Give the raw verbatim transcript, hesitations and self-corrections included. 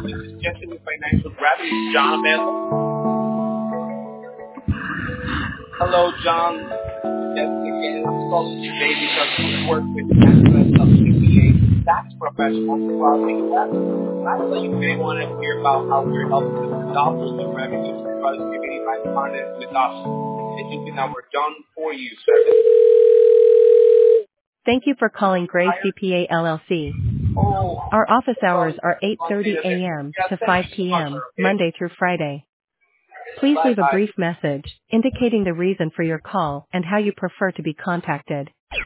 This is Jesse with Financial Gravity. Is John available? Hello, John. Yes, again, I'm calling you today because we work with National C P A tax professionals throughout the U S. Lastly, you may want to hear about how we're helping with dollars of revenue for productivity by partners with us. And you can now work done for you, sir. Thank you for calling Gray C P A L L C. Our office hours are eight thirty a.m. to five p.m., Monday through Friday. Please leave a brief message indicating the reason for your call and how you prefer to be contacted.